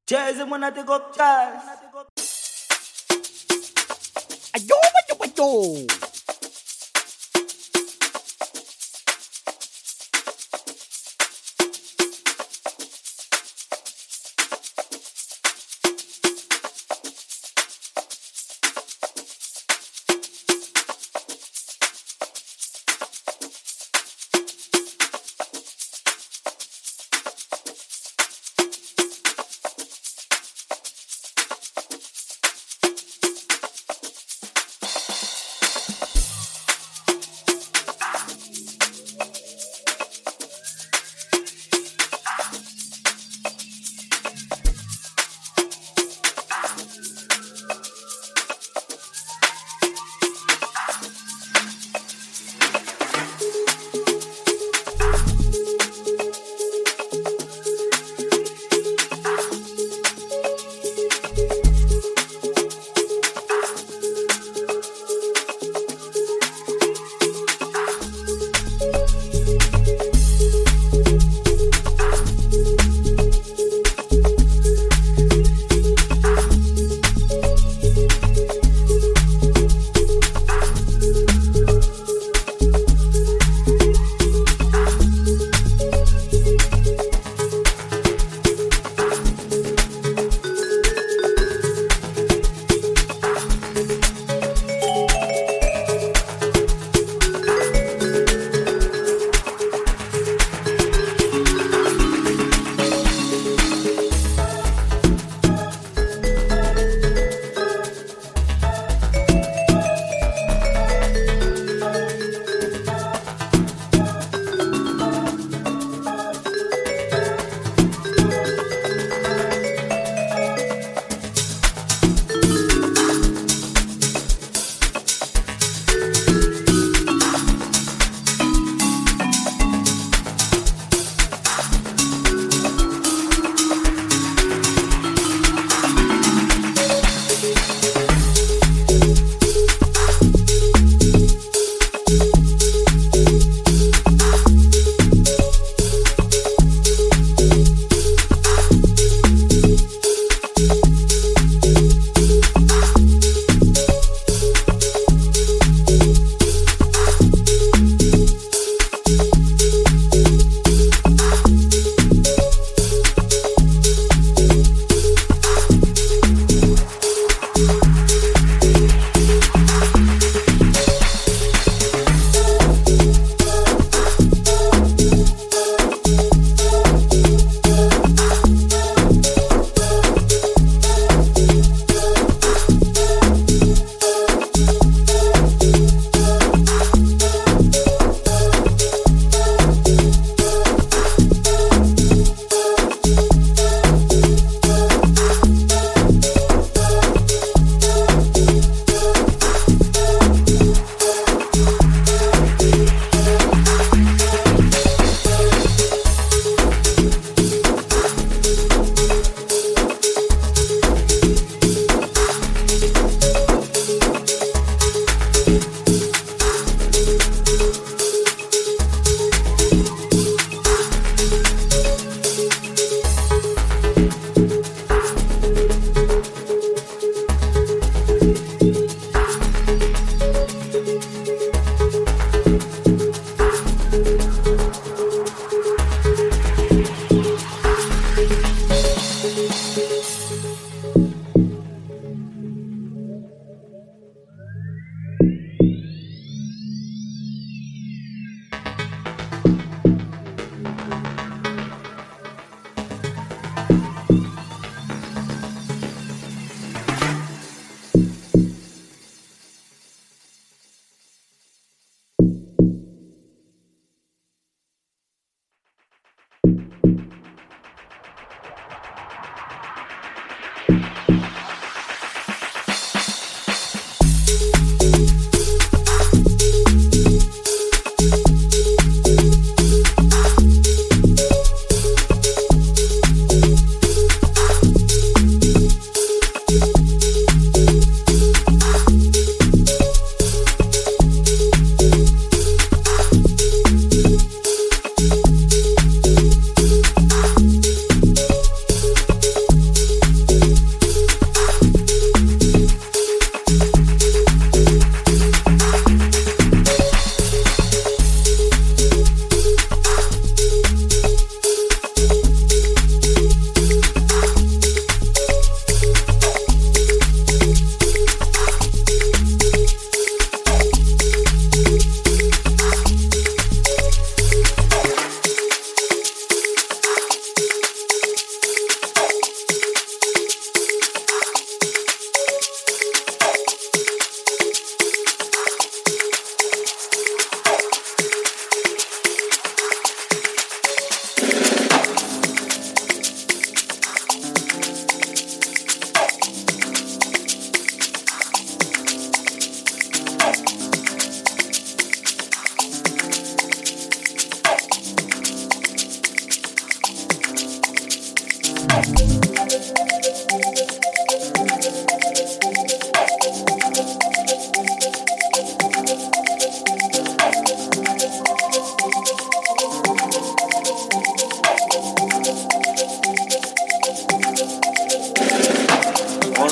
Chase mwana take up Charles. Ayo, ayo, ayo.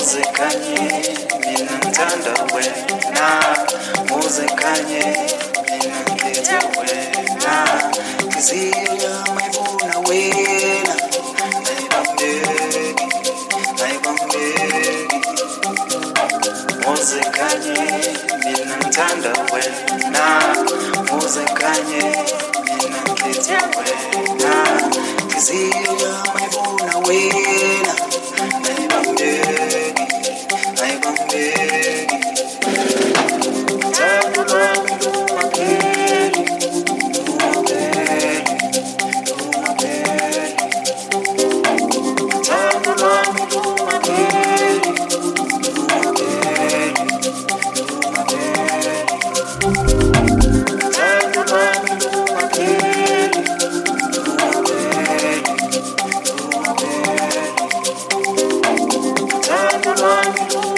Muzikanye mina ngithanda wena, muzikanye mina ngikhethe wena, inhliziyo yami ayibona wena, ayibambeki, ayibambeki. Muzikanye mina ngithanda wena, muzikanye mina ngikhethe wena, inhliziyo yami ayibona wena, ayibambeki, ayibambeki. Thando lwami lungapheli, lungapheli, lungapheli. Thando lwami lungapheli, lungapheli, lungapheli. Thando lwami lungapheli, lungapheli, lungapheli. Thando lwami lungapheli, lungapheli, lungapheli.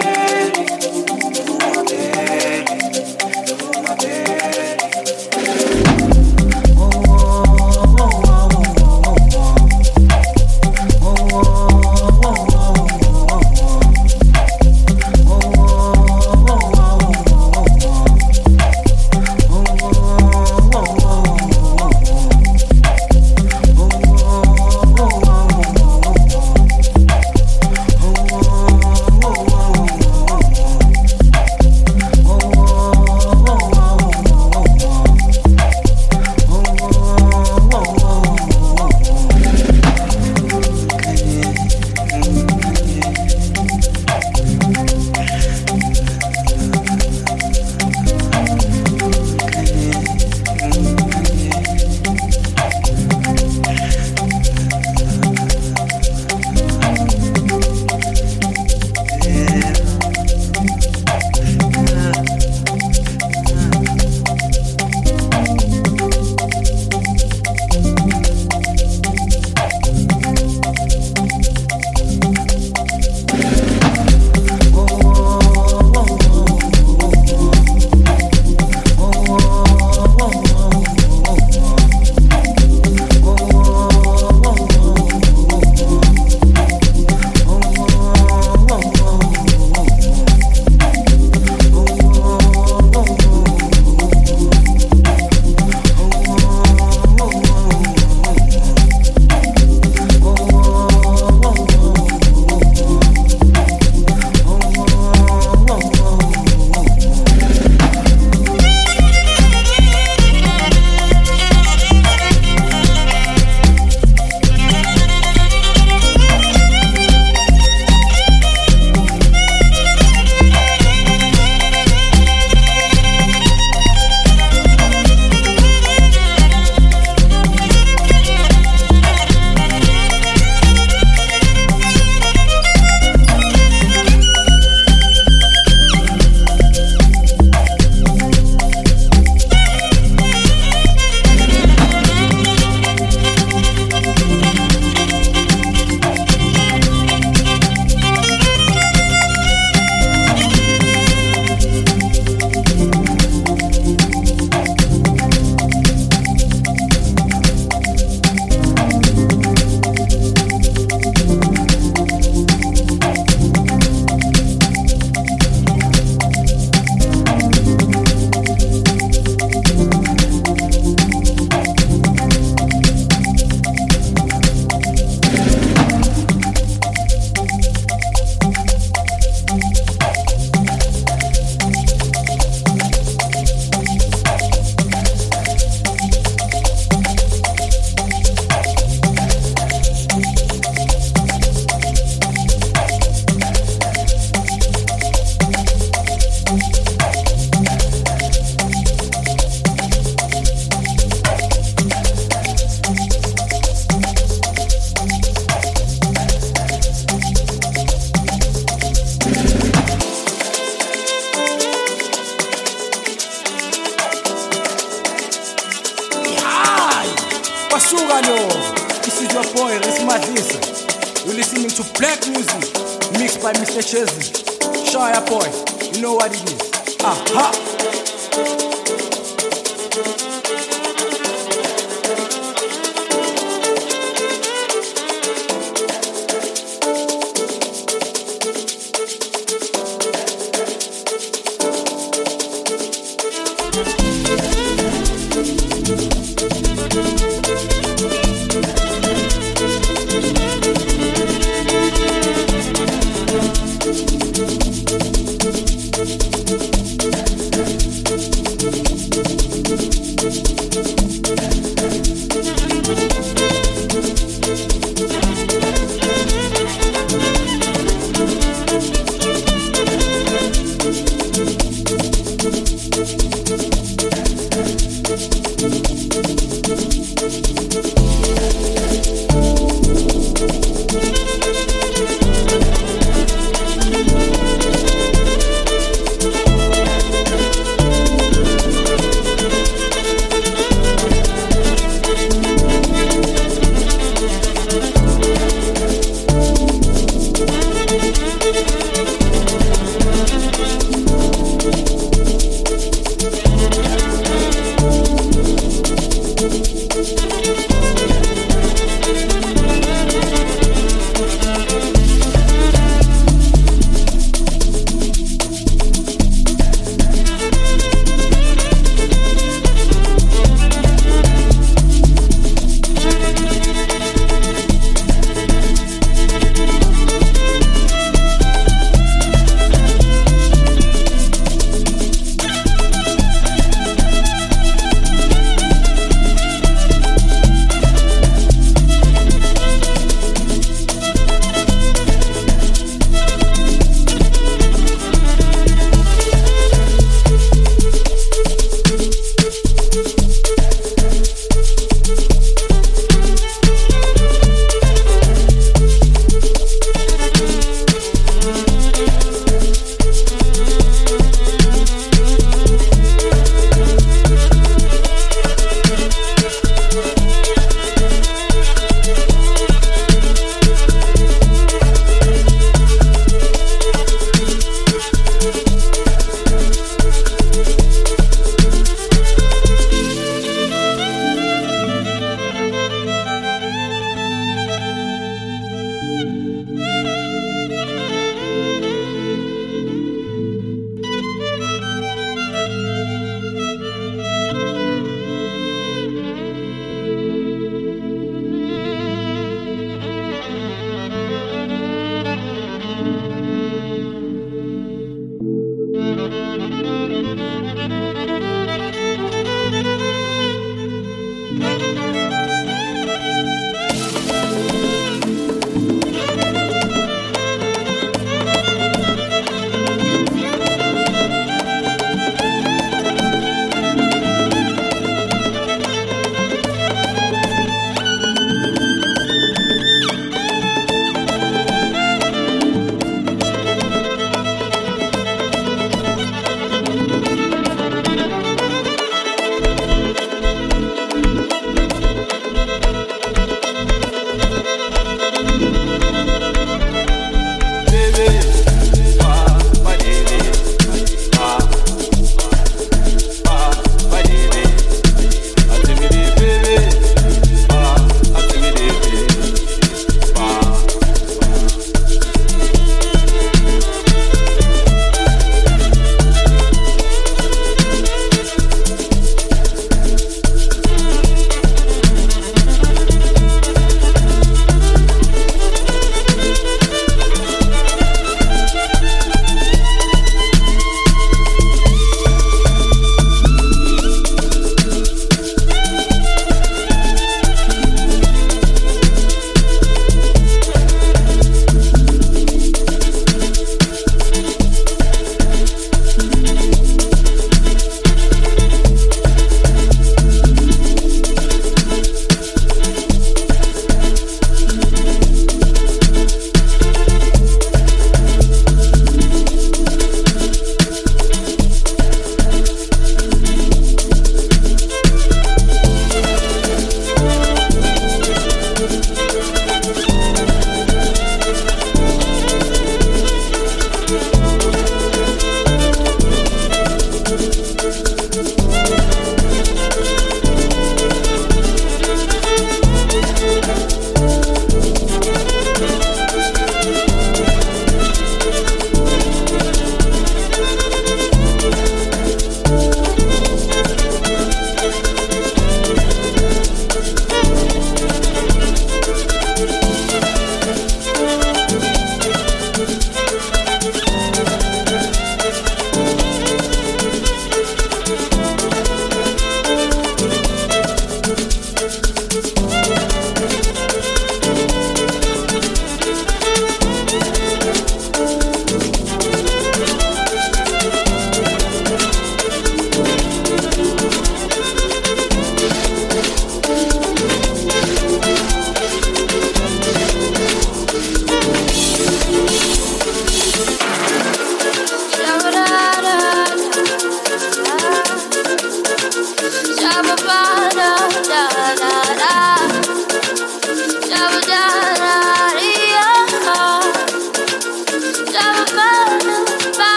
This is your boy, Risma Disa. You're listening to Black Music, mixed by Mr. Chesney. Shire boy, you know what it is. Aha!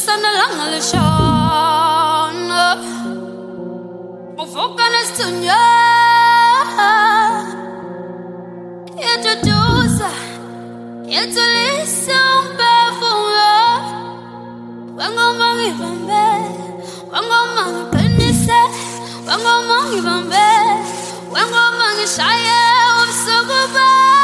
sana lang alisyon Ufuka na stunya Yajujuza Yatulisa umpefume Wangomang ibambe Wangomang penise Wangomang ibambe Wangomang ishaye Umsugube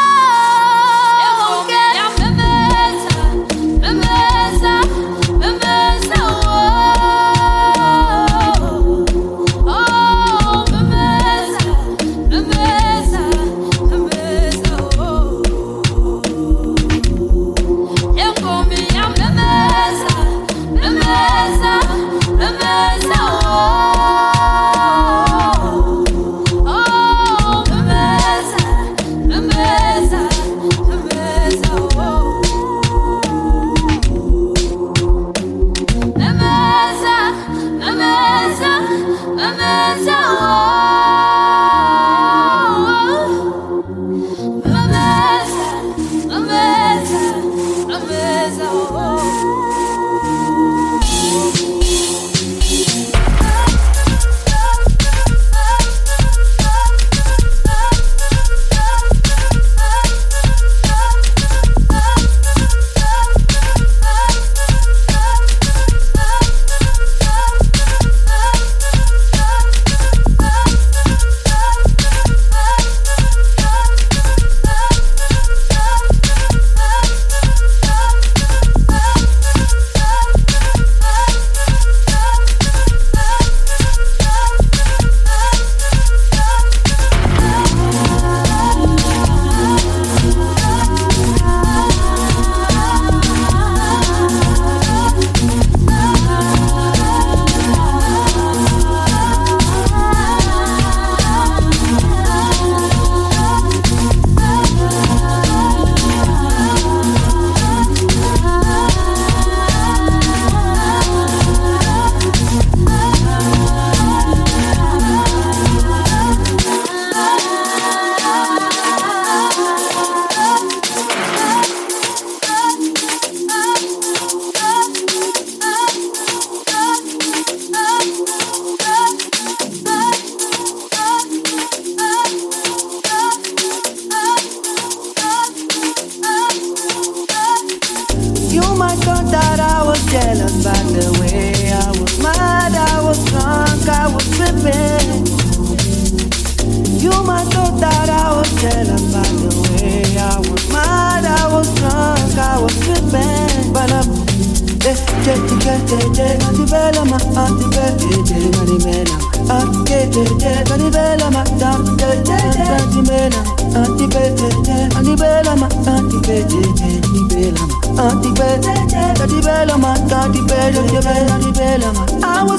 I was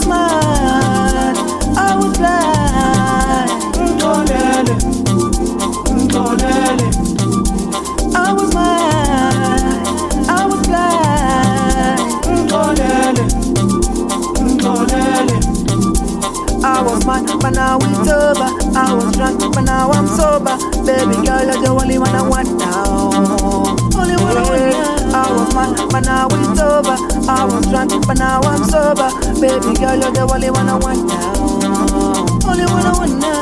mad, I was blind. I was mad, I was blind. I was mad, but now it's over. I was drunk, but now I'm sober. Baby girl, you're the only one I want now. Only one I want now. I was mad, but now it's over. I was drunk, but now I'm sober. Baby girl, you're the only one I want now. Only one I want now.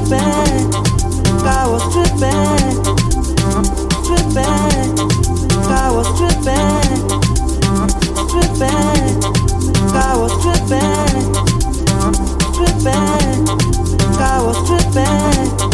tripping, I was tripping, tripping, I was tripping, tripping, I was tripping, tripping, I was tripping.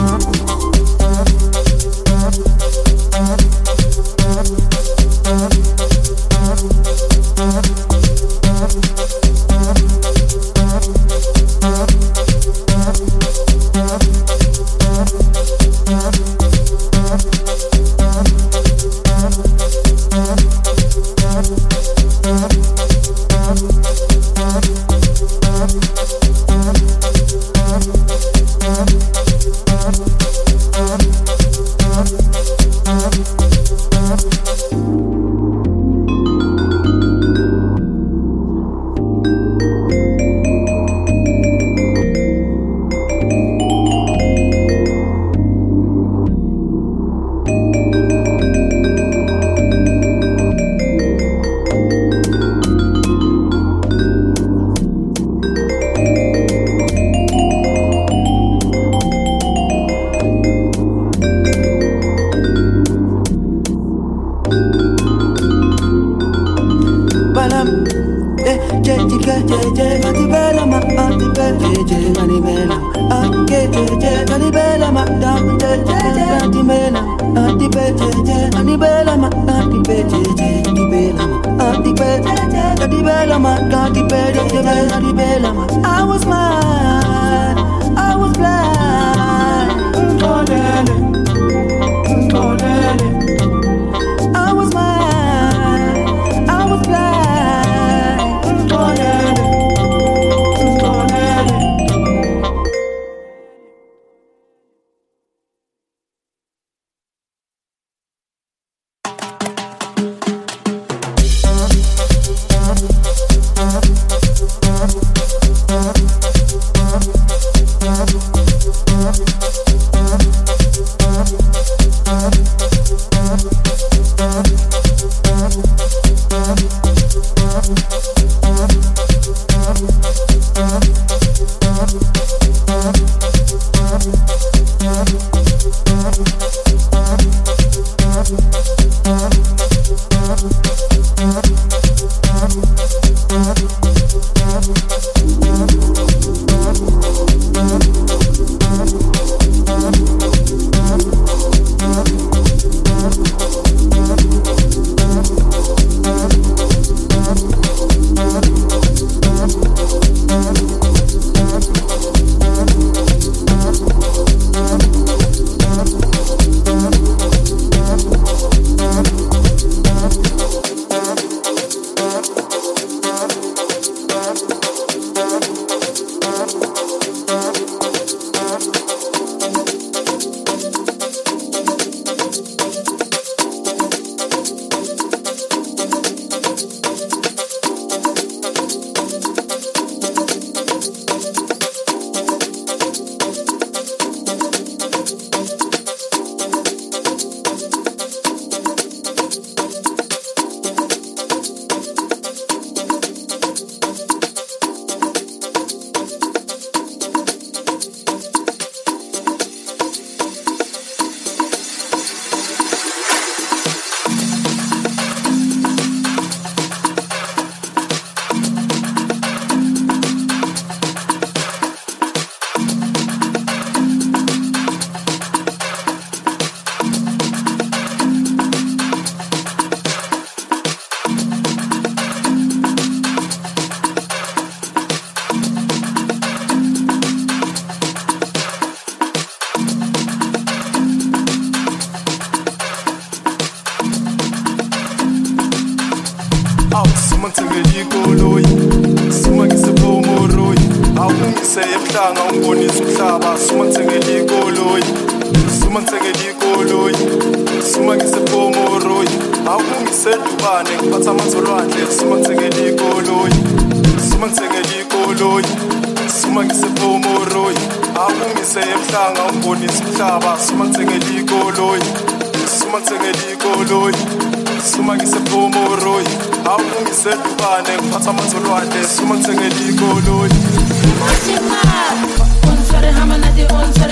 I was mad, I was blind. I was mad, I was blind. Umhlanga ungibonisa umhlaba suma ngithengele ikoloyi suma ngithengele ikoloyi suma ngisepomoroyi awungisedubane ngiphatha amanzolwandle suma ngithengele ikoloyi suma ngithengele ikoloyi suma ngisepomoroyi awungise emhlanga ungibonisa umhlaba suma ngithengele ikoloyi suma ngithengele ikoloyi suma ngisepomoroyi awungisedubane ngiphatha amanzolwandle suma ngithengele ikoloyi Unser Hammer, not die unsere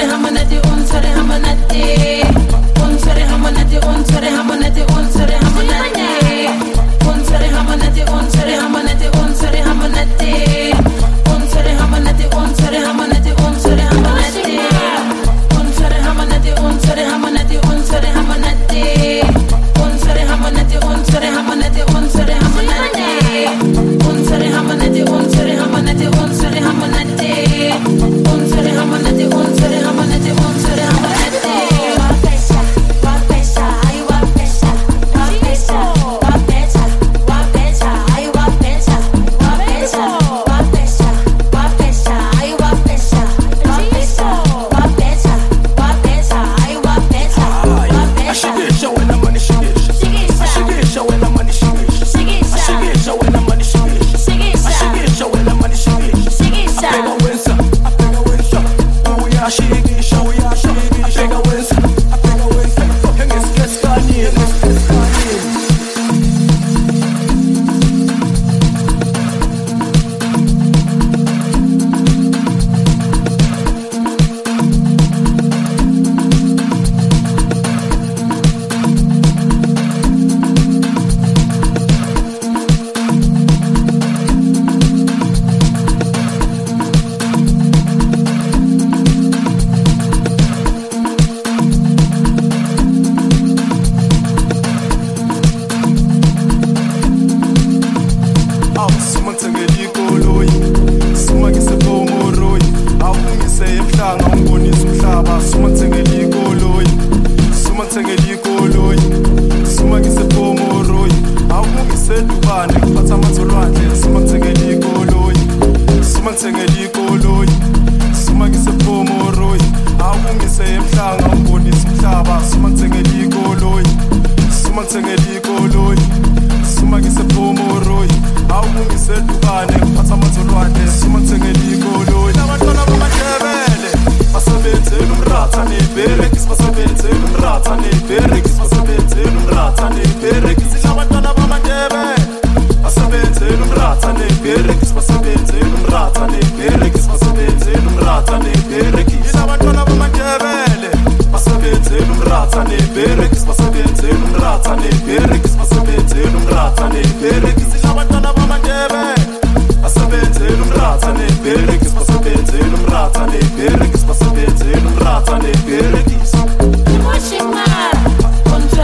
umratha neberegisi basebenzela umratha neberegisi basebenzela umratha neberegisi labantwana bamaNdebele basebenzela umratha neberegisi basebenzela umratha neberegisi basebenzela umratha neberegisi labantwana bamaNdebele basebenzela umratha neberegisi basebenzela umratha neberegisi basebenzela umratha neberegisi labantwana bamaNdebele basebenzela umratha neberegisi basebenzela umratha neberegisi basebenzela umratha neberegisi Moshimara,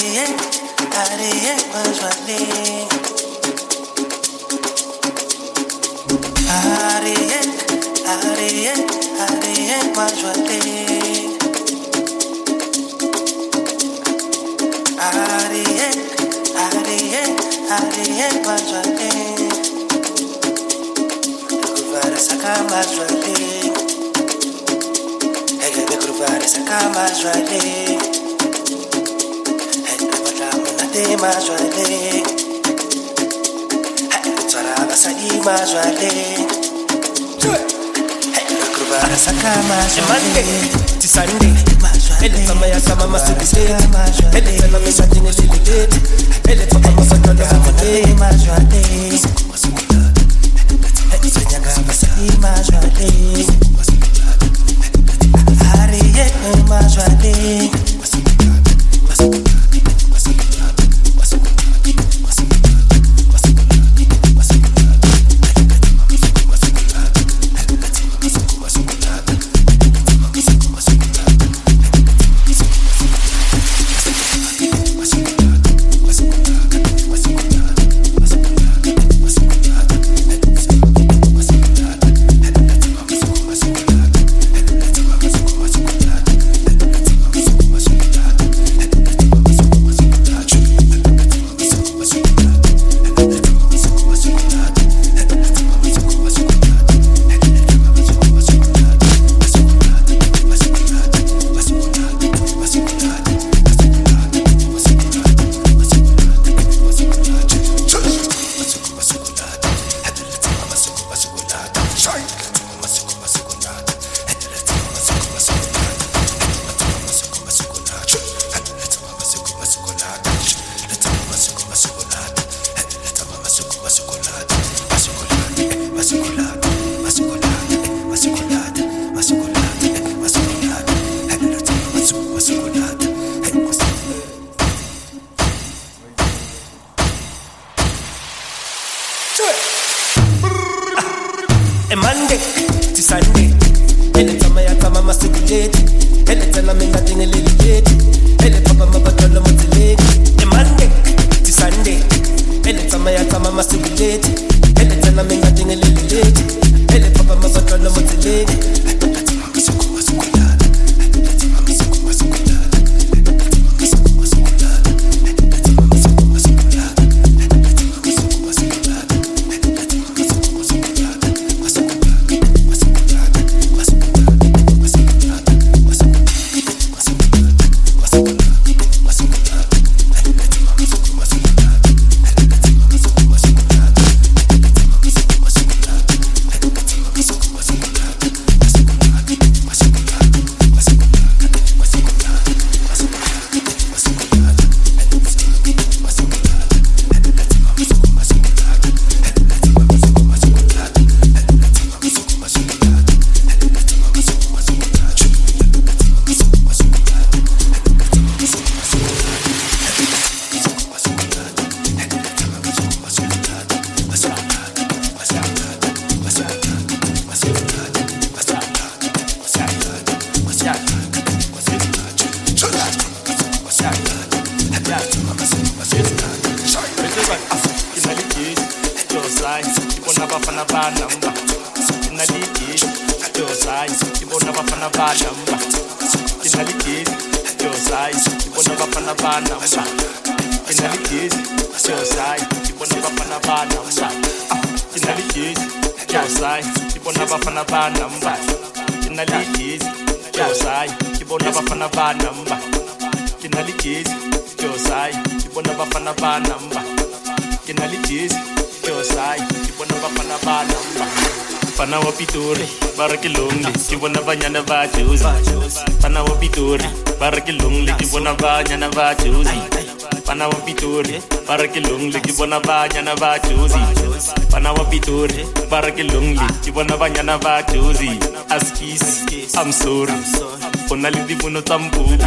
Parakilungli kibona banyana ba Jozi Pana wa Pitori Parakilungli kibona banyana ba Jozi Askis I'm sorry Onali di buno tampubi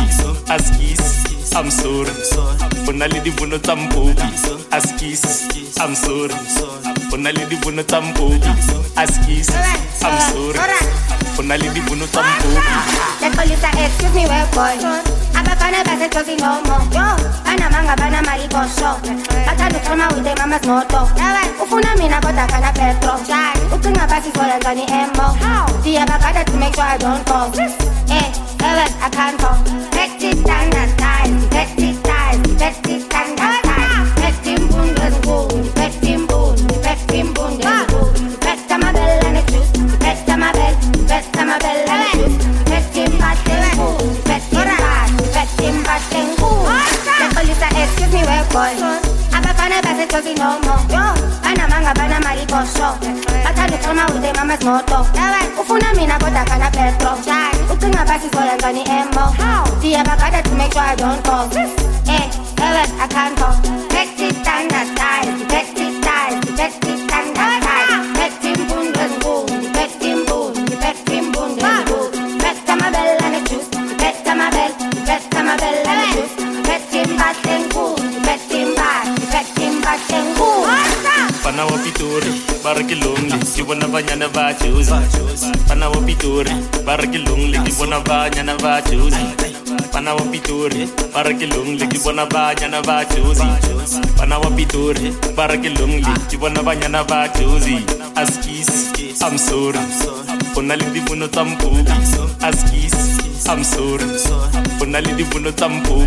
Askis I'm sorry Onali di buno tampubi Askis I'm sorry Onali di buno tampubi Askis I'm sorry Onali di buno tampubi The police are excuse me, well boy. abafana basejozi nomo yo banamanga banamali bosho bathanda ukuxhuma with the mama's moto ufuna mina kodwa kana petro ucinga basizoya njani emo ndiyabagada to make sure I don't fall I can't fall Petty standard style Petty style Petty standard style Petty mbundi ezinkulu Petty mbundi Petty mbundi ezinkulu Petty amabele anejuice Petty amabele Petty amabele anejuice Petty mpahla enkulu Petty mpahla Petty mpahla enkulu Lepolisa excuse me where boy abafana basejozi nomo banamanga banamali bosho bathanda ukuxhuma with the mama's moto ufuna mina kodwa kana petro ucinga basizoya njani emo ndiyabagada to make sure I don't fall I can't fall Petty standard style Petty style Petty standard style Petty mbundi ezinkulu Petty mbundi Petty mbundi ezinkulu Petty amabele anejuice Petty amabele Petty amabele anejuice Petty mpahla enkulu Petty mpahla Petty mpahla enkulu Pana wa Pitori, baraki lonely, kibona banyana ba choose. Pana wa Pitori, baraki lonely, kibona banyana ba choose. Pana wa Pitori, baraki lonely, kibona banyana ba choose. Pana wa Pitori, baraki lonely, kibona banyana ba choose. Askis, I'm sorry. Onali di buno tampu. Askis, I'm sorry. Onali di buno tampu.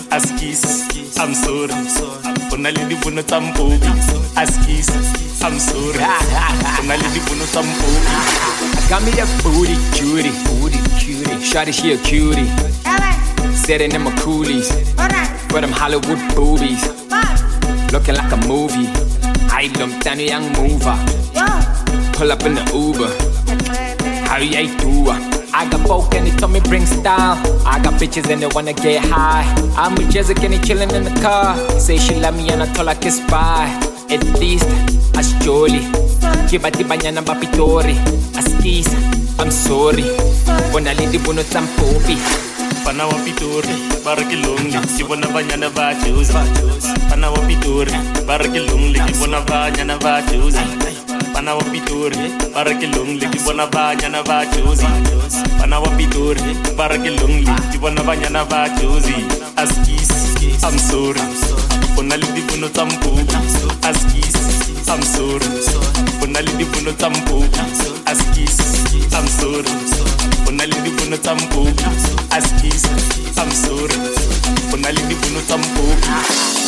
Askis, I'm sorry. Onali di buno tampu. Askis, I'm sorry. Onali di buno tampu. I got me that booty cutie, shawty she a cutie. Sitting in my coolies, for them Hollywood boobies, looking like a movie. I lumped down a young mover. Pull up in the Uber. How you do? I got folk and they told me bring style. I got bitches and they wanna get high. I'm with Jessica and they chillin' in the car. Say she love me and I told her kiss bye. At least as jolly. Kibati banyana ba Pitori. Askis, I'm sorry. Bona lidi buno tampopi. Pana wa Pitori, baraki lonely, kibona banyana ba choose. Pana wa Pitori, baraki lonely, kibona banyana ba choose. Pana wa Pitori, baraki lonely, kibona banyana ba choose. Pana wa Pitori, baraki lonely, kibona banyana ba choose. Askis, I'm sorry. Onali di buno tampu. Askis, I'm sorry. Onali di buno tampu. Askis, I'm sorry. Onali di buno tampu. Askis, I'm sorry. Onali di buno tampu.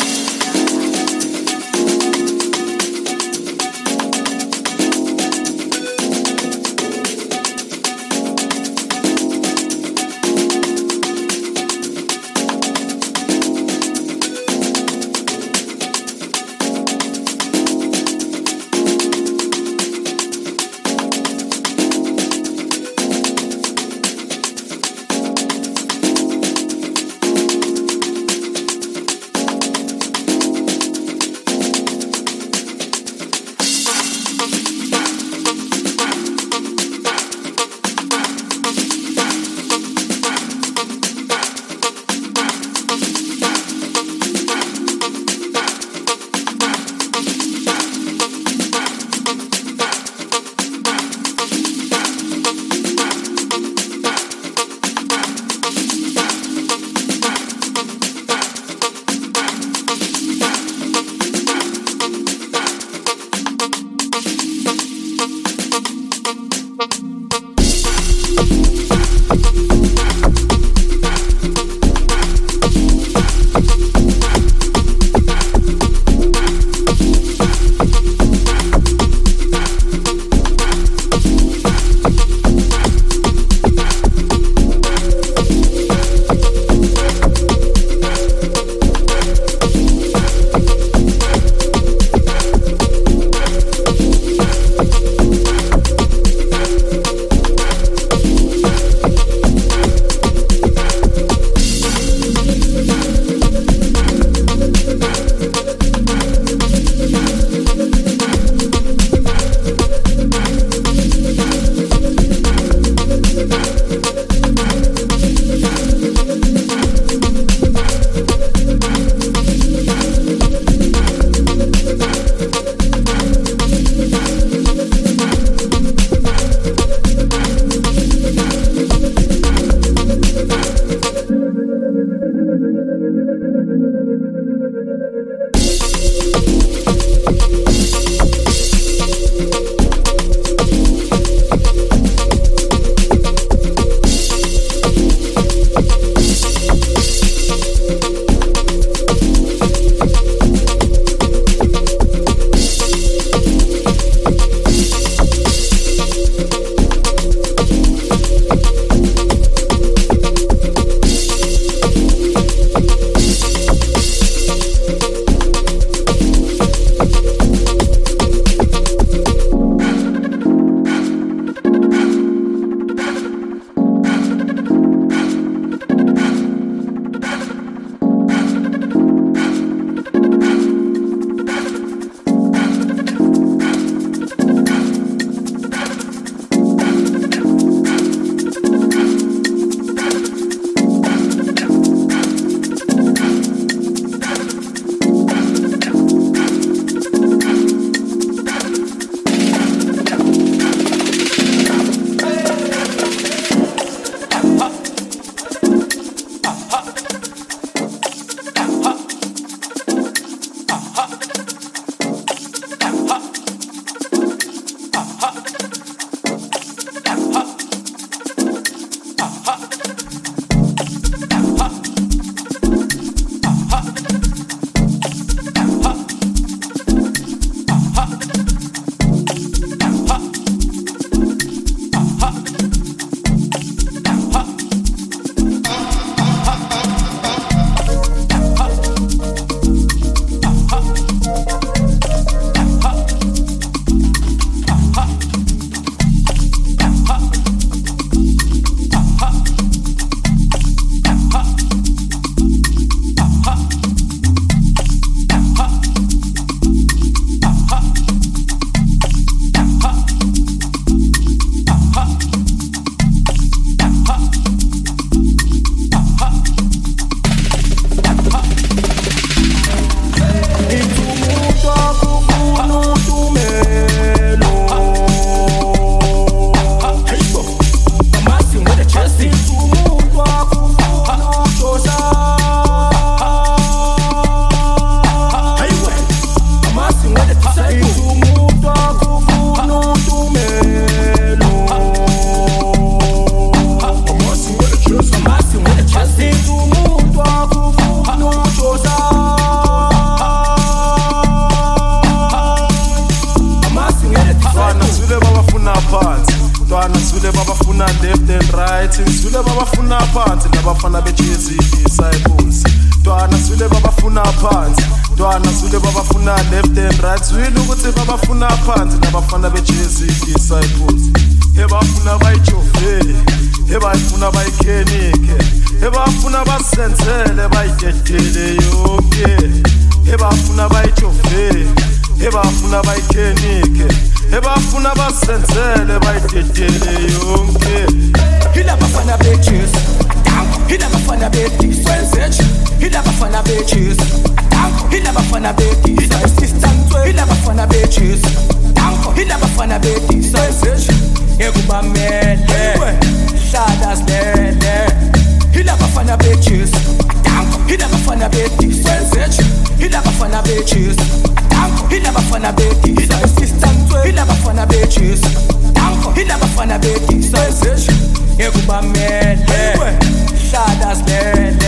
bajule babafuna left and right swile ukuthi babafuna phansi nabafana bejezi disciples hebafuna bayijove hebafuna bayikhenike hebafuna basenzele bayidedele yonke hebafuna bayijove hebafuna bayikhenike hebafuna basenzele bayidedele yonke hila bafana bejezi hila bafana bejezi swenzeje hila bafana bejezi hila bafana bejezi assistant hila bafana bejezi hila bafana bejezi swenzeje ekubamele shadas lele hila bafana bejezi hila bafana bejezi swenzeje hila bafana bejezi hila bafana bejezi assistant hila bafana bejezi hila bafana bejezi swenzeje ekubamele shadas lele